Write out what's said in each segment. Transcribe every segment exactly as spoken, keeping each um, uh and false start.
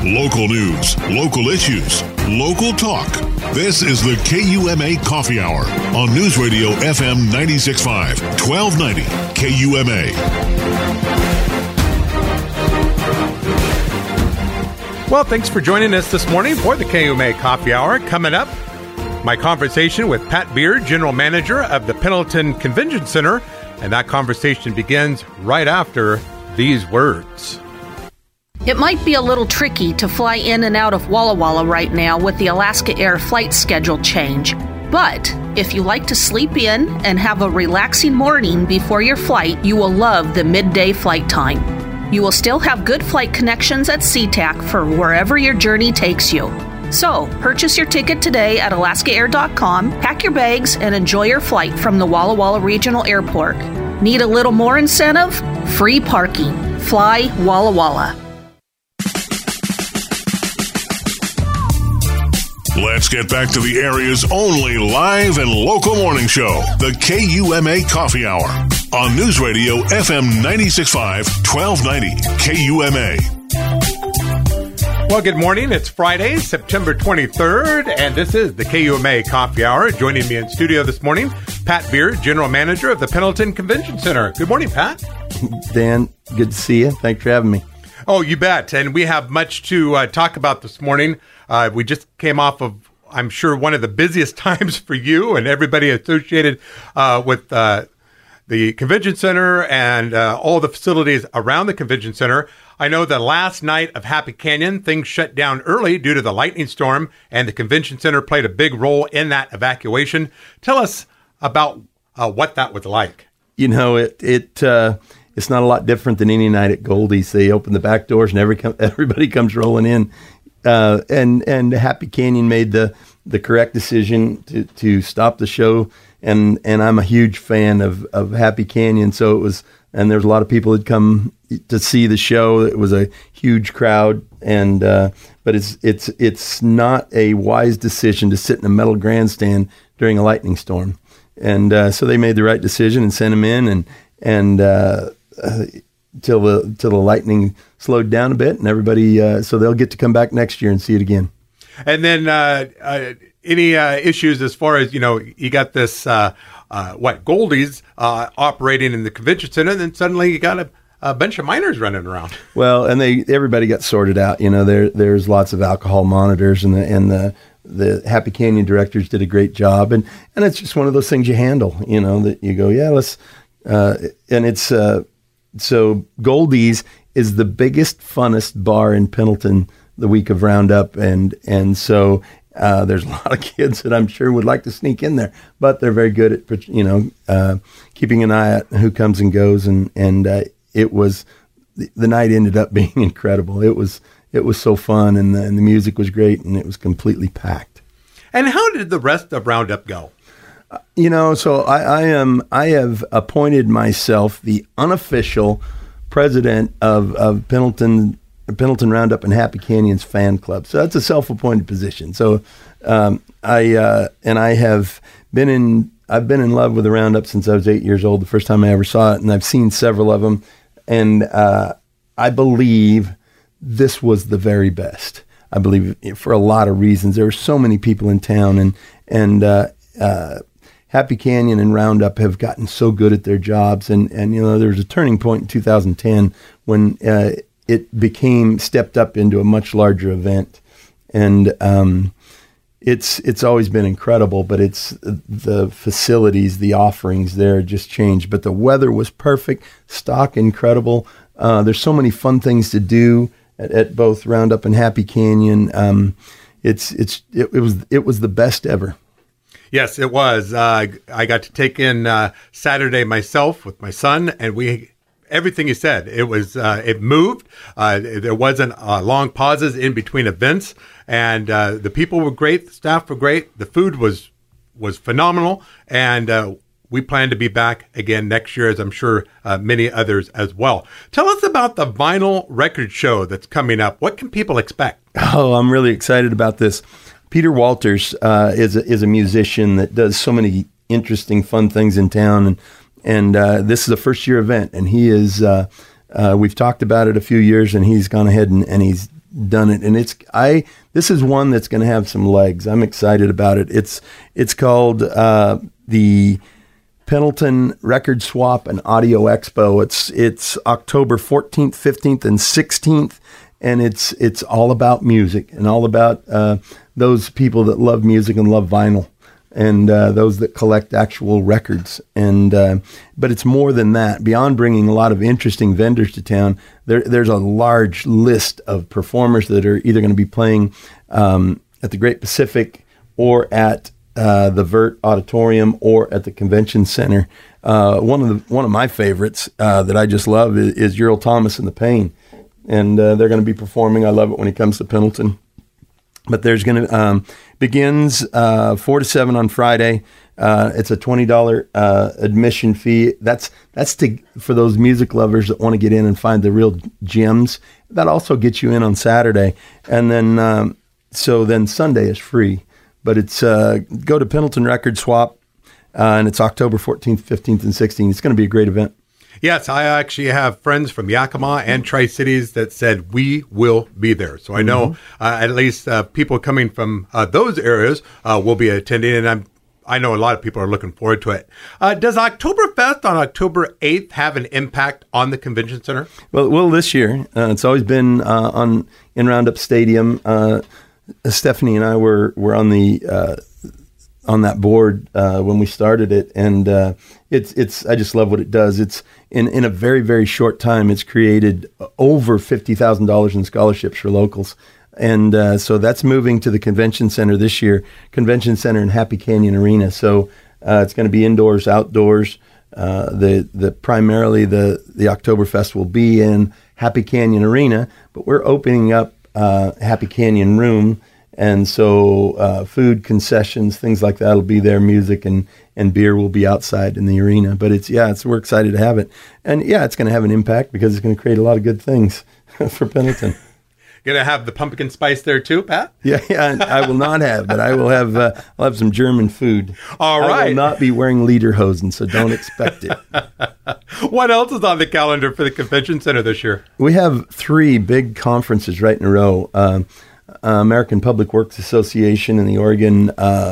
Local news, local issues, local talk. This is the K U M A Coffee Hour on News Radio F M ninety-six point five, twelve ninety K U M A. Well, thanks for joining us this morning for the K U M A Coffee Hour. Coming up, my conversation with Pat Beard, General Manager of the Pendleton Convention Center, and that conversation begins right after these words. It might be a little tricky to fly in and out of Walla Walla right now with the Alaska Air flight schedule change. But if you like to sleep in and have a relaxing morning before your flight, you will love the midday flight time. You will still have good flight connections at SeaTac for wherever your journey takes you. So, purchase your ticket today at alaska air dot com, pack your bags, and enjoy your flight from the Walla Walla Regional Airport. Need a little more incentive? Free parking. Fly Walla Walla. Let's get back to the area's only live and local morning show, the K U M A Coffee Hour, on News Radio F M ninety-six point five, twelve ninety K U M A. Well, good morning. It's Friday, September twenty-third, and this is the K U M A Coffee Hour. Joining me in studio this morning, Pat Beard, General Manager of the Pendleton Convention Center. Good morning, Pat. Dan, good to see you. Thanks for having me. Oh, you bet. And we have much to uh, talk about this morning. Uh, we just came off of, I'm sure, one of the busiest times for you and everybody associated uh, with uh, the convention center and uh, all the facilities around the convention center. I know the last night of Happy Canyon, things shut down early due to the lightning storm, and the convention center played a big role in that evacuation. Tell us about uh, what that was like. You know, it it uh, it's not a lot different than any night at Goldie's. They open the back doors and every com- everybody comes rolling in. Uh, and and Happy Canyon made the, the correct decision to, to stop the show, and, and I'm a huge fan of, of Happy Canyon. So it was, and there's a lot of people that come to see the show. It was a huge crowd, and uh, but it's it's it's not a wise decision to sit in a metal grandstand during a lightning storm, and uh, so they made the right decision and sent him in, and and. Uh, uh, till the till the lightning slowed down a bit, and everybody uh, so they'll get to come back next year and see it again. And then uh, uh, any uh, issues as far as, you know, you got this uh, uh, what Goldie's uh, operating in the convention center, and then suddenly you got a, a bunch of minors running around. Well, and they everybody got sorted out. You know, there there's lots of alcohol monitors, and the and the the Happy Canyon directors did a great job, and and it's just one of those things you handle. You know, that you go, yeah, let's uh, and it's. Uh, So Goldie's is the biggest, funnest bar in Pendleton the week of Roundup, and and so uh, there's a lot of kids that I'm sure would like to sneak in there, but they're very good at, you know, uh, keeping an eye on who comes and goes, and and uh, it was the, the night ended up being incredible. It was it was so fun, and the, and the music was great, and it was completely packed. And how did the rest of Roundup go? You know, so I, I am. I have appointed myself the unofficial president of, of Pendleton Pendleton Roundup and Happy Canyon's fan club. So that's a self-appointed position. So um, I uh, and I have been in. I've been in love with the Roundup since I was eight years old. The first time I ever saw it, and I've seen several of them. And uh, I believe this was the very best. I believe for a lot of reasons. There were so many people in town, and and. Uh, uh, Happy Canyon and Roundup have gotten so good at their jobs, and, and you know, there was a turning point in two thousand ten when uh, it became stepped up into a much larger event, and um, it's it's always been incredible. But it's the facilities, the offerings there just changed. But the weather was perfect, stock incredible. Uh, there's so many fun things to do at, at both Roundup and Happy Canyon. Um, it's it's it, it was it was the best ever. Yes, it was. Uh, I got to take in uh, Saturday myself with my son, and we everything you said. It was uh, it moved. Uh, there wasn't uh, long pauses in between events, and uh, the people were great. The staff were great. The food was was phenomenal, and uh, we plan to be back again next year, as I'm sure uh, many others as well. Tell us about the vinyl record show that's coming up. What can people expect? Oh, I'm really excited about this. Peter Walters uh, is a, is a musician that does so many interesting, fun things in town, and and uh, this is a first year event. And he is uh, uh, we've talked about it a few years, and he's gone ahead and, and he's done it, and it's I. This is one that's going to have some legs. I'm excited about it. It's it's called uh, the Pendleton Record Swap and Audio Expo. It's it's October fourteenth, fifteenth, and sixteenth, and it's it's all about music and all about uh, those people that love music and love vinyl, and uh, those that collect actual records. And uh, but it's more than that. Beyond bringing a lot of interesting vendors to town, there, there's a large list of performers that are either going to be playing um, at the Great Pacific or at uh, the Vert Auditorium or at the Convention Center. Uh, one of the one of my favorites uh, that I just love is, is Earl Thomas and the Pain, and uh, they're going to be performing. I love it when he comes to Pendleton. But there's going to um, begins uh, four to seven on Friday. Uh, it's a twenty dollars uh, admission fee. That's that's to for those music lovers that want to get in and find the real gems. That also gets you in on Saturday, and then um, so then Sunday is free. But it's uh, go to Pendleton Record Swap, uh, and it's October fourteenth, fifteenth, and sixteenth. It's going to be a great event. Yes, I actually have friends from Yakima and Tri-Cities that said we will be there. So I know mm-hmm. uh, at least uh, people coming from uh, those areas uh, will be attending, and I'm, I know a lot of people are looking forward to it. Uh, does Oktoberfest on October eighth have an impact on the convention center? Well, well, this year uh, it's always been uh, on in Roundup Stadium. Uh, Stephanie and I were were on the uh, on that board uh, when we started it, and uh, it's it's I just love what it does. It's in in a very very short time, it's created over fifty thousand dollars in scholarships for locals, and uh, so that's moving to the convention center this year. Convention center in Happy Canyon Arena. So uh, it's going to be indoors, outdoors. Uh, the the primarily the the Oktoberfest will be in Happy Canyon Arena, but we're opening up uh, Happy Canyon Room. And so uh, food, concessions, things like that will be there. Music and, and beer will be outside in the arena. But it's yeah, it's we're excited to have it. And yeah, it's going to have an impact because it's going to create a lot of good things for Pendleton. Going to have the pumpkin spice there too, Pat? Yeah, yeah, I will not have, but I will have uh, I'll have some German food. All right. I will not be wearing lederhosen, so don't expect it. What else is on the calendar for the convention center this year? We have three big conferences right in a row. Um, Uh, American Public Works Association and the Oregon uh,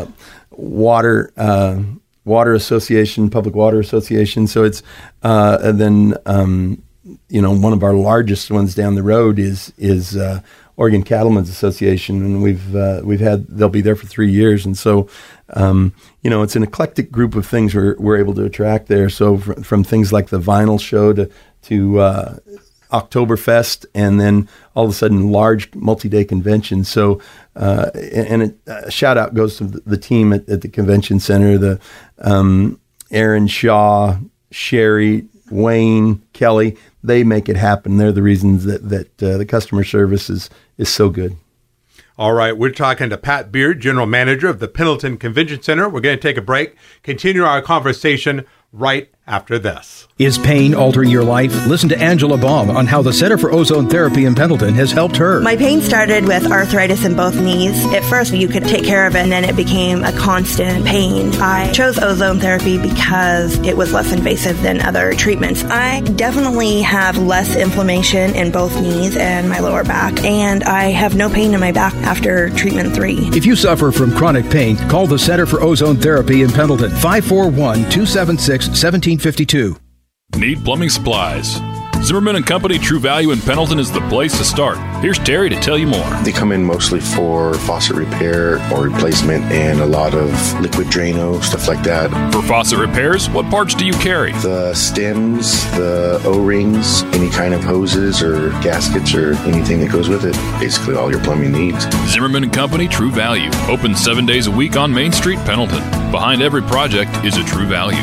Water uh, Water Association, Public Water Association. So it's uh, and then um, you know one of our largest ones down the road is is uh, Oregon Cattlemen's Association, and we've uh, we've had they'll be there for three years, and so um, you know it's an eclectic group of things we're we're able to attract there. So fr- from things like the vinyl show to to uh, Oktoberfest, and then all of a sudden large multi-day conventions. So, uh, and a uh, shout out goes to the, the team at, at the convention center, the um, Aaron Shaw, Sherry, Wayne, Kelly. They make it happen. They're the reasons that that uh, the customer service is is so good. All right, we're talking to Pat Beard, General Manager of the Pendleton Convention Center. We're going to take a break, continue our conversation right after this. Is pain altering your life? Listen to Angela Baum on how the Center for Ozone Therapy in Pendleton has helped her. My pain started with arthritis in both knees. At first, you could take care of it, and then it became a constant pain. I chose ozone therapy because it was less invasive than other treatments. I definitely have less inflammation in both knees and my lower back, and I have no pain in my back after treatment three. If you suffer from chronic pain, call the Center for Ozone Therapy in Pendleton, five four one, two seven six, one seven five two. Need plumbing supplies? Zimmerman and Company True Value in Pendleton is the place to start. Here's Terry to tell you more. They come in mostly for faucet repair or replacement and a lot of liquid Drano, stuff like that. For faucet repairs, what parts do you carry? The stems, the O-rings, any kind of hoses or gaskets or anything that goes with it. Basically all your plumbing needs. Zimmerman and Company True Value. Open seven days a week on Main Street, Pendleton. Behind every project is a True Value.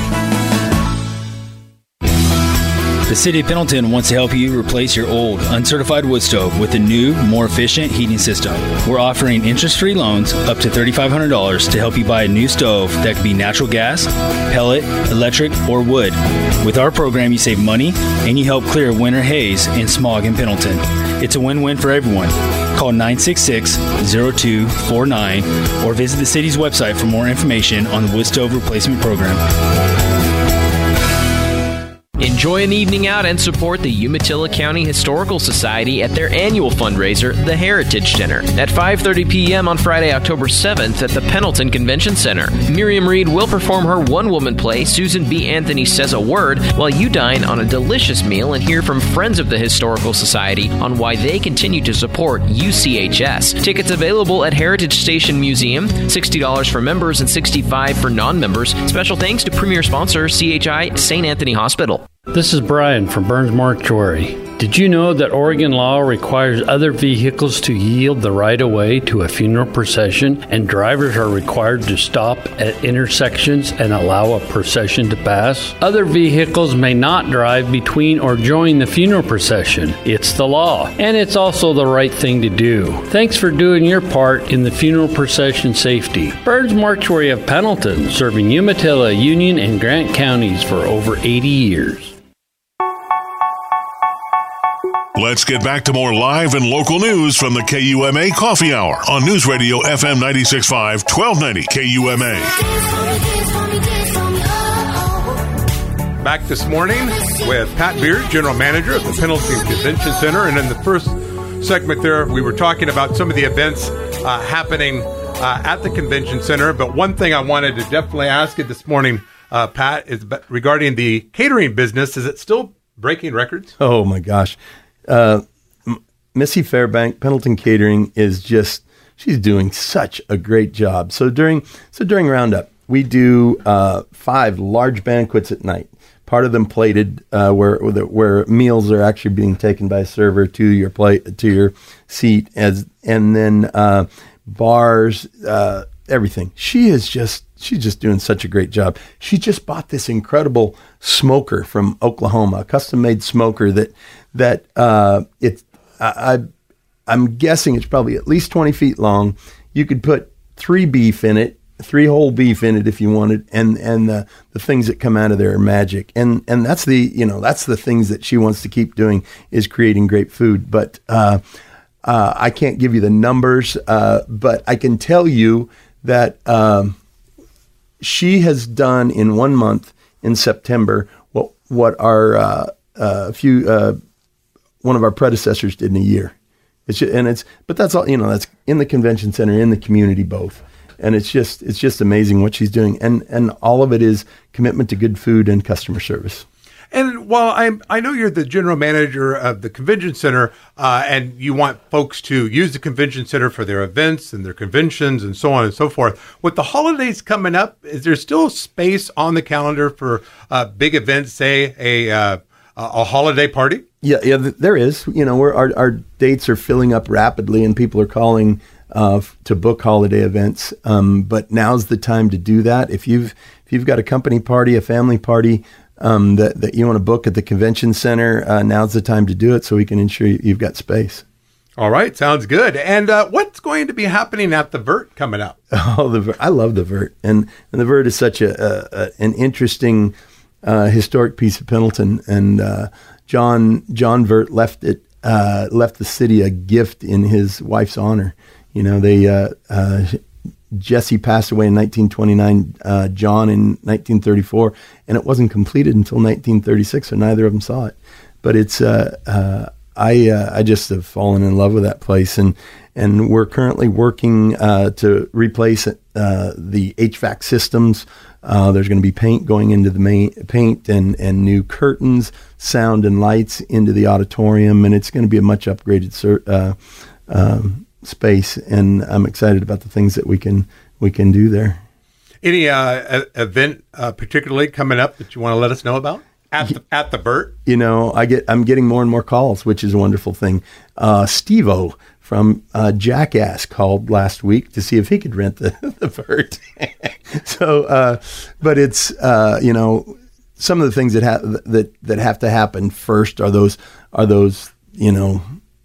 The City of Pendleton wants to help you replace your old, uncertified wood stove with a new, more efficient heating system. We're offering interest-free loans up to three thousand five hundred dollars to help you buy a new stove that could be natural gas, pellet, electric, or wood. With our program, you save money and you help clear winter haze and smog in Pendleton. It's a win-win for everyone. Call nine six six, zero two four nine or visit the city's website for more information on the wood stove replacement program. In Enjoy an evening out and support the Umatilla County Historical Society at their annual fundraiser, the Heritage Dinner, at five thirty p.m. on Friday, October seventh at the Pendleton Convention Center. Miriam Reed will perform her one-woman play, Susan B. Anthony Says a Word, while you dine on a delicious meal and hear from friends of the Historical Society on why they continue to support U C H S. Tickets available at Heritage Station Museum, sixty dollars for members and sixty-five dollars for non-members. Special thanks to premier sponsor C H I Saint Anthony Hospital. This is Brian from Burns Mortuary. Did you know that Oregon law requires other vehicles to yield the right-of-way to a funeral procession, and drivers are required to stop at intersections and allow a procession to pass? Other vehicles may not drive between or join the funeral procession. It's the law, and it's also the right thing to do. Thanks for doing your part in the funeral procession safety. Burns Mortuary of Pendleton, serving Umatilla, Union, and Grant counties for over eighty years. Let's get back to more live and local news from the K U M A Coffee Hour on News Radio F M ninety-six point five, twelve ninety K U M A. Back this morning with Pat Beard, General Manager of the Pendleton Convention Center. And in the first segment there, we were talking about some of the events uh, happening uh, at the Convention Center. But one thing I wanted to definitely ask you this morning, uh, Pat, is regarding the catering business. Is it still breaking records? Oh, my gosh. Uh, Missy Fairbank, Pendleton Catering, is just, she's doing such a great job. So during, so during Roundup, we do uh, five large banquets at night. Part of them plated, uh, where where meals are actually being taken by a server to your plate, to your seat, as and then uh, bars, uh, everything. She is just, she's just doing such a great job. She just bought this incredible smoker from Oklahoma, a custom-made smoker that that uh, it's. I, I I'm guessing it's probably at least twenty feet long. You could put three beef in it. Three whole beef in it if you wanted, and and the the things that come out of there are magic, and and that's the you know that's the things that she wants to keep doing, is creating great food. But uh, uh, I can't give you the numbers, uh, but I can tell you that um, she has done in one month in September what what our uh, uh, few uh, one of our predecessors did in a year. It's just, and it's but that's all you know. That's in the convention center, in the community, both. And it's just it's just amazing what she's doing, and and all of it is commitment to good food and customer service. And while I I know you're the general manager of the convention center, uh, and you want folks to use the convention center for their events and their conventions and so on and so forth. With the holidays coming up, is there still space on the calendar for uh, big events, say a uh, a holiday party? Yeah, yeah, there is. You know, we're, our our dates are filling up rapidly, and people are calling Uh, to book holiday events, um, but now's the time to do that. If you've if you've got a company party, a family party um, that that you want to book at the convention center, uh, now's the time to do it, so we can ensure you've got space. All right, sounds good. And uh, what's going to be happening at the Vert coming up? Oh, the Vert. I love the Vert, and and the Vert is such a, a, a an interesting uh, historic piece of Pendleton. And uh, John John Vert left it uh, left the city a gift in his wife's honor. You know, they uh, uh, Jesse passed away in nineteen twenty-nine, uh, John in nineteen thirty-four, and it wasn't completed until nineteen thirty-six, so neither of them saw it. But it's uh, uh, I uh, I just have fallen in love with that place, and and we're currently working uh, to replace uh, the H V A C systems. Uh, there's going to be paint going into the main paint and and new curtains, sound and lights into the auditorium, and it's going to be a much upgraded ser- uh, um, space, and I'm excited about the things that we can we can do there. Any uh, event uh, particularly coming up that you want to let us know about at the, at the Vert? You know, I get I'm getting more and more calls, which is a wonderful thing. Uh, Steve-O from uh, Jackass called last week to see if he could rent the the Vert. so, uh, but it's uh, you know, some of the things that have that that have to happen first are those are those you know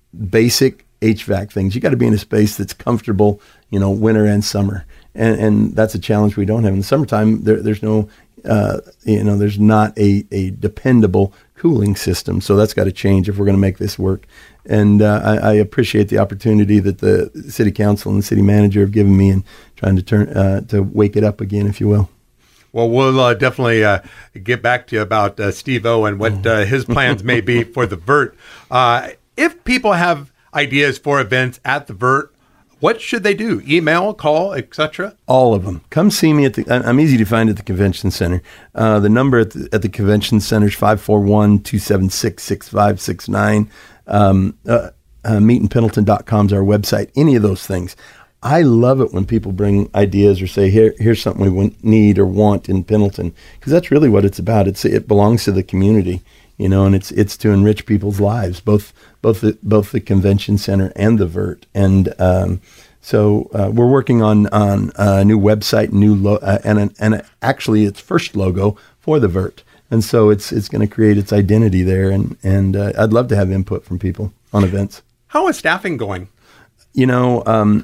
basic H V A C things. You got to be in a space that's comfortable, you know, winter and summer, and and that's a challenge we don't have in the summertime. There, there's no, uh, you know, there's not a, a dependable cooling system, so that's got to change if we're going to make this work. And uh, I, I appreciate the opportunity that the city council and the city manager have given me in trying to turn uh, to wake it up again, if you will. Well, we'll uh, definitely uh, get back to you about uh, Steve-O and what uh, his plans may be for the V E R T. Uh, if people have ideas for events at the V E R T, what should they do? Email, call, et cetera? All of them. Come see me at the. I'm easy to find at the convention center. Uh, the number at the, at the convention center is five four one, two seven six, six five six nine. Um, uh, uh, meet in pendleton dot com is our website. Any of those things. I love it when people bring ideas or say, here, here's something we want, need or want in Pendleton, because that's really what it's about. It's it belongs to the community, you know, and it's it's to enrich people's lives, both both the both the convention center and the V E R T. And um, so uh, we're working on on a new website, new lo- uh, and an, and a, actually its first logo for the V E R T. And so it's it's going to create its identity there, and and uh, I'd love to have input from people on events. How is staffing going? You know. Um,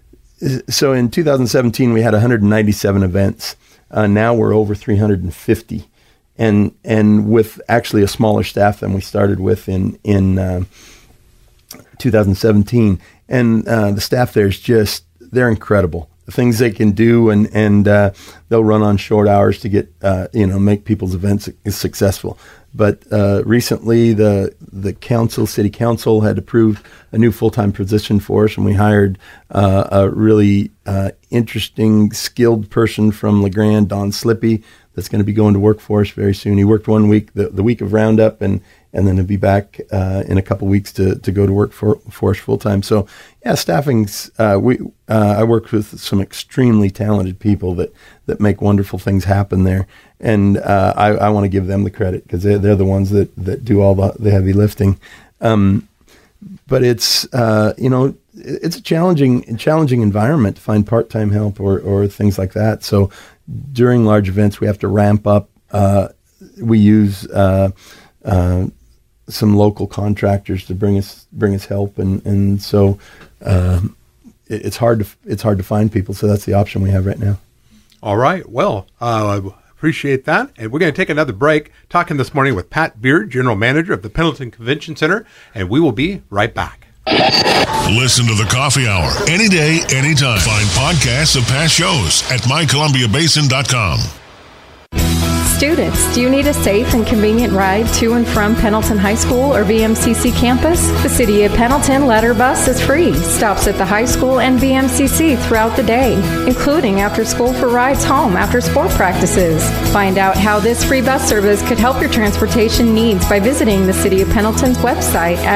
So in two thousand seventeen, we had one hundred ninety-seven events. Uh, now we're over three hundred fifty, and and with actually a smaller staff than we started with in in uh, two thousand seventeen. And uh, the staff there is just, they're incredible. The things they can do, and and uh, they'll run on short hours to get uh, you know make people's events successful. But uh, recently, the the council, city council, had approved a new full-time position for us, and we hired uh, a really uh, interesting, skilled person from LeGrand, Don Slippy, that's going to be going to work for us very soon. He worked one week, the, the week of Roundup, and and then he'll be back uh, in a couple weeks to, to go to work for, for us full-time. So, yeah, staffing's, uh, we uh, I work with some extremely talented people that, that make wonderful things happen there. And uh, I, I want to give them the credit, because they're, they're the ones that, that do all the, the heavy lifting. Um, but it's, uh, you know, it's a challenging challenging environment to find part-time help or, or things like that. So during large events, we have to ramp up. Uh, we use uh, uh, some local contractors to bring us bring us help, and and so um, it, it's hard to it's hard to find people. So that's the option we have right now. All right. Well, uh, I appreciate that. And we're going to take another break, talking this morning with Pat Beard, General Manager of the Pendleton Convention Center, and we will be right back. Listen to the Coffee Hour any day, anytime. Find podcasts of past shows at my columbia basin dot com. Students, do you need a safe and convenient ride to and from Pendleton High School or V M C C campus? The City of Pendleton Letter Bus is free. Stops at the high school and V M C C throughout the day, including after school for rides home after sport practices. Find out how this free bus service could help your transportation needs by visiting the City of Pendleton's website at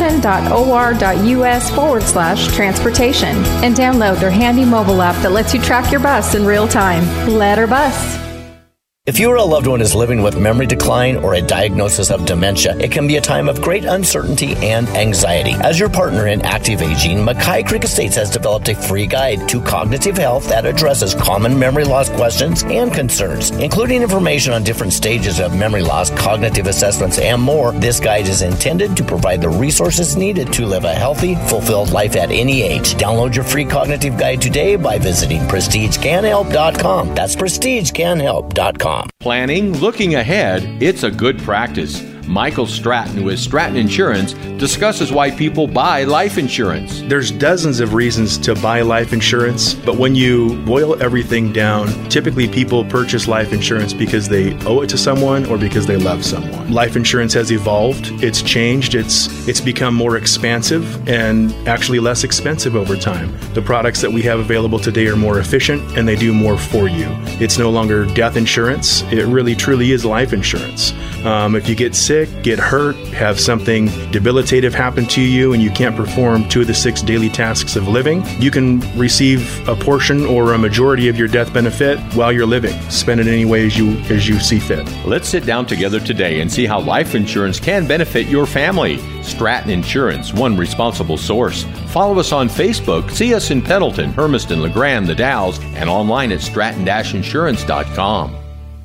pendleton.or.us forward slash transportation and download their handy mobile app that lets you track your bus in real time. Letter Bus. If you or a loved one is living with memory decline or a diagnosis of dementia, it can be a time of great uncertainty and anxiety. As your partner in active aging, Mackay Creek Estates has developed a free guide to cognitive health that addresses common memory loss questions and concerns, including information on different stages of memory loss, cognitive assessments, and more. This guide is intended to provide the resources needed to live a healthy, fulfilled life at any age. Download your free cognitive guide today by visiting prestige can help dot com. That's prestige can help dot com. Planning, looking ahead, it's a good practice. Michael Stratton with Stratton Insurance discusses why people buy life insurance. There's dozens of reasons to buy life insurance, but when you boil everything down, typically people purchase life insurance because they owe it to someone or because they love someone. Life insurance has evolved, it's changed, it's it's become more expansive and actually less expensive over time. The products that we have available today are more efficient and they do more for you. It's no longer death insurance, it really truly is life insurance. Um, if you get sick, get hurt, have something debilitative happen to you, and you can't perform two of the six daily tasks of living, you can receive a portion or a majority of your death benefit while you're living. Spend it any way as you as you see fit. Let's sit down together today and see how life insurance can benefit your family. Stratton Insurance, one responsible source. Follow us on Facebook. See us in Pendleton, Hermiston, LeGrand, The Dalles, and online at stratton dash insurance dot com.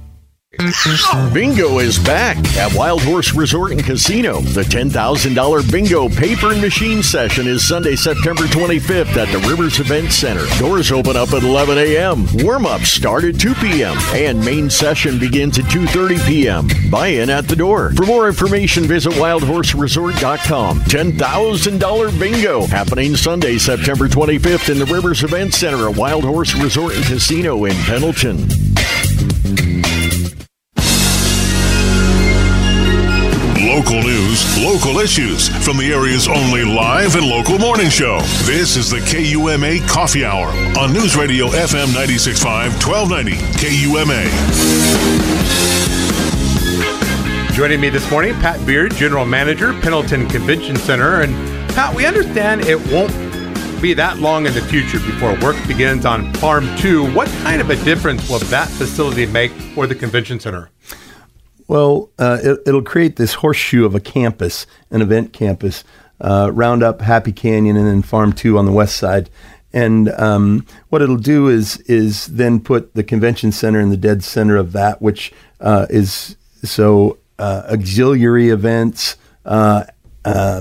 Bingo is back at Wild Horse Resort and Casino. The ten thousand dollars Bingo Paper and Machine Session is Sunday, September twenty-fifth at the Rivers Event Center. Doors open up at eleven a.m. Warm-ups start at two p.m. and main session begins at two thirty p.m. Buy-in at the door. For more information, visit wild horse resort dot com. ten thousand dollars Bingo happening Sunday, September twenty-fifth in the Rivers Event Center at Wild Horse Resort and Casino in Pendleton. Local news, local issues from the area's only live and local morning show. This is the K U M A Coffee Hour on News Radio F M ninety-six point five, twelve ninety K U M A. Joining me this morning, Pat Beard, General Manager, Pendleton Convention Center. And Pat, we understand it won't be that long in the future before work begins on Farm two. What kind of a difference will that facility make for the convention center? Well, uh, it, it'll create this horseshoe of a campus, an event campus, uh, round up Happy Canyon and then Farm two on the west side. And um, what it'll do is is then put the convention center in the dead center of that, which uh, is so uh, auxiliary events, uh, uh,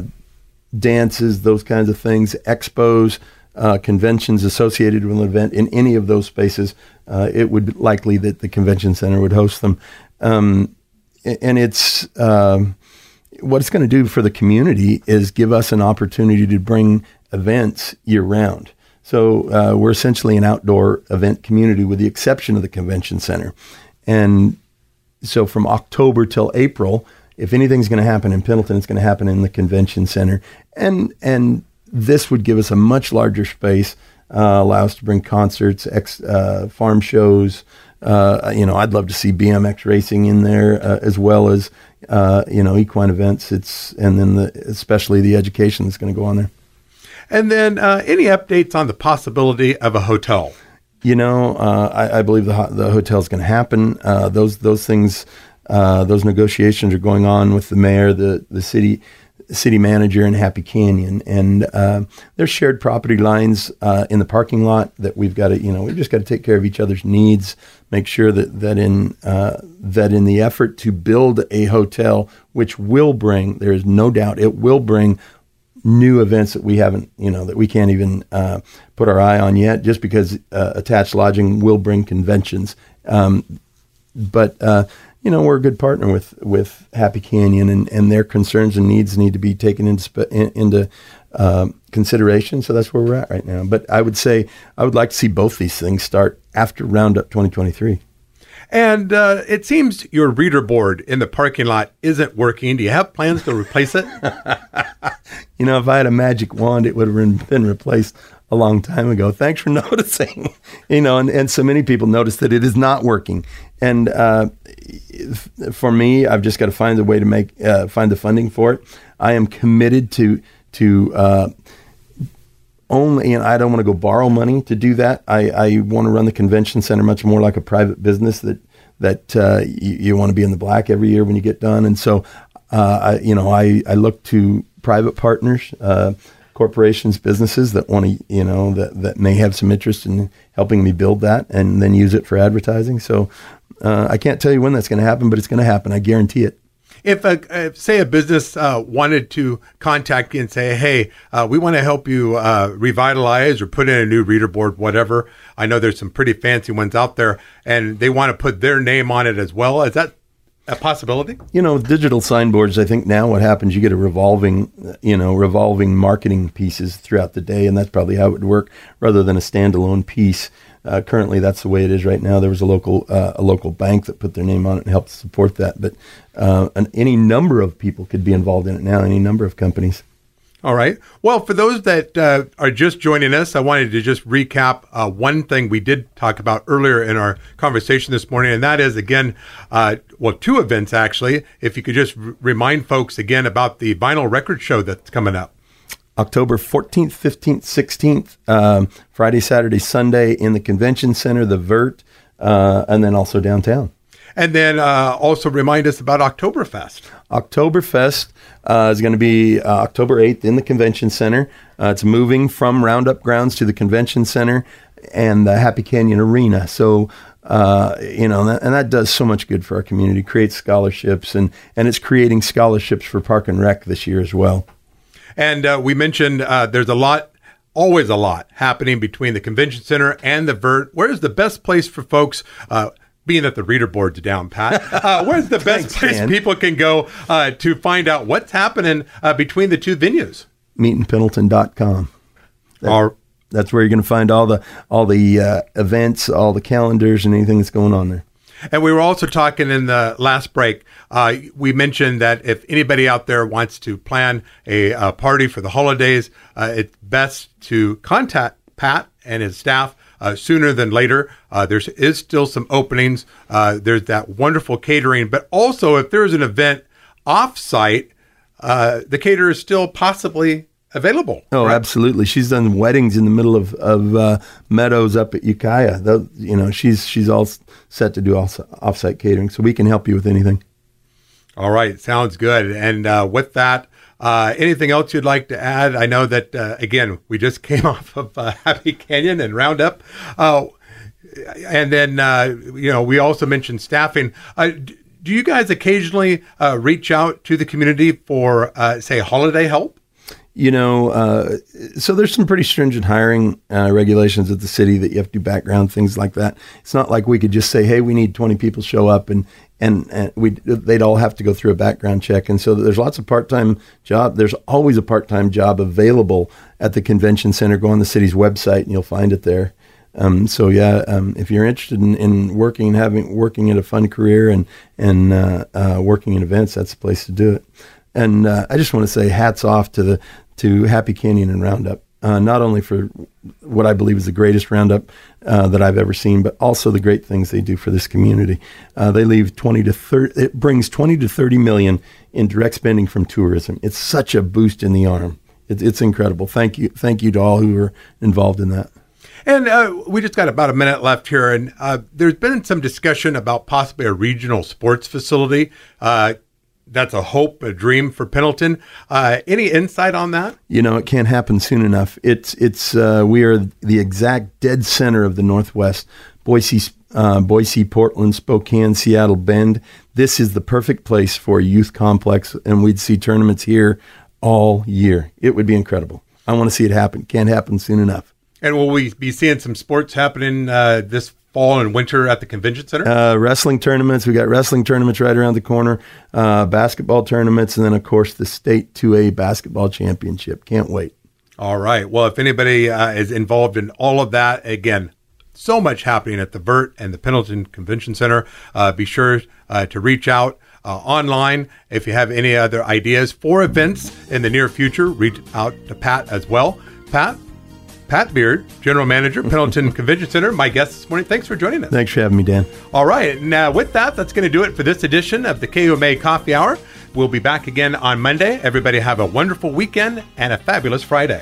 dances, those kinds of things, expos, uh, conventions associated with an event in any of those spaces. Uh, it would be likely that the convention center would host them. Um, and it's um, what it's going to do for the community is give us an opportunity to bring events year round. So uh, we're essentially an outdoor event community with the exception of the convention center. And so from October till April, if anything's going to happen in Pendleton, it's going to happen in the convention center. And and this would give us a much larger space, uh, allow us to bring concerts, ex, uh, farm shows. Uh, you know, I'd love to see B M X racing in there uh, as well as, uh, you know, equine events. It's and then the, especially the education that's going to go on there. And then uh, any updates on the possibility of a hotel? You know, uh, I, I believe the ho- the hotel is going to happen. Uh, those those things, uh, those negotiations are going on with the mayor, the the city city manager, and Happy Canyon, and uh, there's shared property lines uh, in the parking lot that we've got to, you know, we've just got to take care of each other's needs. Make sure that that in uh, that in the effort to build a hotel, which will bring, there is no doubt, it will bring new events that we haven't, you know, that we can't even uh, put our eye on yet, just because uh, attached lodging will bring conventions. Um, but, uh, you know, we're a good partner with, with Happy Canyon, and, and their concerns and needs need to be taken into, spe- in, into uh, consideration. So that's where we're at right now. But I would say I would like to see both these things start after Roundup twenty twenty-three. And uh, it seems your reader board in the parking lot isn't working. Do you have plans to replace it? You know, if I had a magic wand, it would have been replaced a long time ago. Thanks for noticing. You know, and, and so many people notice that it is not working. And uh, for me, I've just got to find a way to make uh, find the funding for it. I am committed to to uh, only, and I don't want to go borrow money to do that. I, I want to run the convention center much more like a private business that that uh, you, you want to be in the black every year when you get done. And so, uh, I, you know, I, I look to private partners, uh, corporations, businesses that want to, you know, that, that may have some interest in helping me build that and then use it for advertising. So uh, I can't tell you when that's going to happen, but it's going to happen. I guarantee it. If, a, if say, a business uh, wanted to contact you and say, hey, uh, we want to help you uh, revitalize or put in a new reader board, whatever. I know there's some pretty fancy ones out there, and they want to put their name on it as well. Is that a possibility? You know, digital signboards, I think now what happens, you get a revolving, you know, revolving marketing pieces throughout the day, and that's probably how it would work rather than a standalone piece. Uh, currently, that's the way it is right now. There was a local uh, a local bank that put their name on it and helped support that. But uh, an, any number of people could be involved in it now, any number of companies. All right. Well, for those that uh, are just joining us, I wanted to just recap uh, one thing we did talk about earlier in our conversation this morning, and that is, again, uh, well, two events, actually. If you could just r- remind folks again about the vinyl record show that's coming up. October fourteenth, fifteenth, sixteenth, um, Friday, Saturday, Sunday in the Convention Center, the Vert, uh, and then also downtown. And then uh, also remind us about Oktoberfest. Oktoberfest uh, is going to be uh, October eighth in the Convention Center. Uh, it's moving from Roundup grounds to the Convention Center and the Happy Canyon Arena. So, uh, you know, and that, and that does so much good for our community, creates scholarships, and, and it's creating scholarships for Park and Rec this year as well. And uh, we mentioned uh, there's a lot, always a lot, happening between the Convention Center and the Vert. Where's the best place for folks, uh, being that the reader board's down, Pat, uh, where's the best Thanks, place man. people can go uh, to find out what's happening uh, between the two venues? meetin pendleton dot com. That, Our, that's where you're going to find all the all the uh, events, all the calendars, and anything that's going on there. And we were also talking in the last break. Uh, we mentioned that if anybody out there wants to plan a, a party for the holidays, uh, it's best to contact Pat and his staff uh, sooner than later. Uh, there is still some openings. Uh, there's that wonderful catering. But also, if there's an event off-site, uh, the caterer is still possibly available. Oh, right? Absolutely. She's done weddings in the middle of, of uh, meadows up at Ukiah. Those, you know, she's she's all set to do off-site catering, so we can help you with anything. All right. Sounds good. And uh, with that, uh, anything else you'd like to add? I know that, uh, again, we just came off of uh, Happy Canyon and Roundup. Uh, and then, uh, you know, we also mentioned staffing. Uh, do you guys occasionally uh, reach out to the community for, uh, say, holiday help? You know, uh, so there's some pretty stringent hiring uh, regulations at the city that you have to do background, things like that. It's not like we could just say, hey, we need twenty people show up and, and, and we they'd all have to go through a background check. And so there's lots of part-time job. There's always a part-time job available at the convention center. Go on the city's website and you'll find it there. Um, so yeah, um, if you're interested in, in working and having working in a fun career and and uh, uh, working in events, that's the place to do it. And uh, I just want to say hats off to the to Happy Canyon and Roundup, uh, not only for what I believe is the greatest Roundup uh, that I've ever seen, but also the great things they do for this community. Uh, they leave twenty to thirty. It brings twenty to thirty million in direct spending from tourism. It's such a boost in the arm. It, it's incredible. Thank you, thank you to all who were involved in that. And uh, we just got about a minute left here, and uh, there's been some discussion about possibly a regional sports facility. Uh, That's a hope, a dream for Pendleton. Uh, any insight on that? You know, it can't happen soon enough. It's it's uh, we are the exact dead center of the Northwest. Boise, uh, Boise, Portland, Spokane, Seattle, Bend. This is the perfect place for a youth complex, and we'd see tournaments here all year. It would be incredible. I want to see it happen. Can't happen soon enough. And will we be seeing some sports happening uh, this fall and winter at the convention center? Uh, wrestling tournaments. We got wrestling tournaments right around the corner, uh, basketball tournaments, and then, of course, the state two A basketball championship. Can't wait. All right. Well, if anybody uh, is involved in all of that, again, so much happening at the Vert and the Pendleton Convention Center. Uh, be sure uh, to reach out uh, online. If you have any other ideas for events in the near future, reach out to Pat as well. Pat? Pat Beard, General Manager, Pendleton Convention Center, my guest this morning. Thanks for joining us. Thanks for having me, Dan. All right. Now, with that, that's going to do it for this edition of the K U M A Coffee Hour. We'll be back again on Monday. Everybody have a wonderful weekend and a fabulous Friday.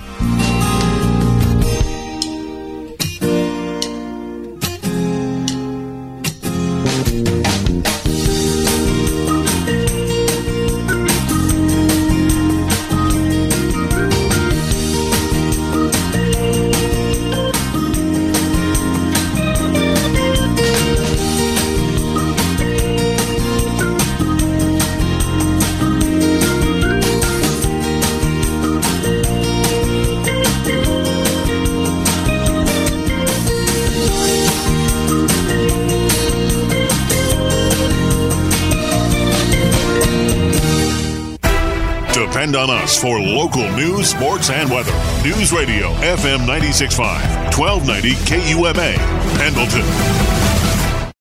Depend on us for local news, sports, and weather. News Radio F M ninety-six point five, twelve ninety K U M A, Pendleton.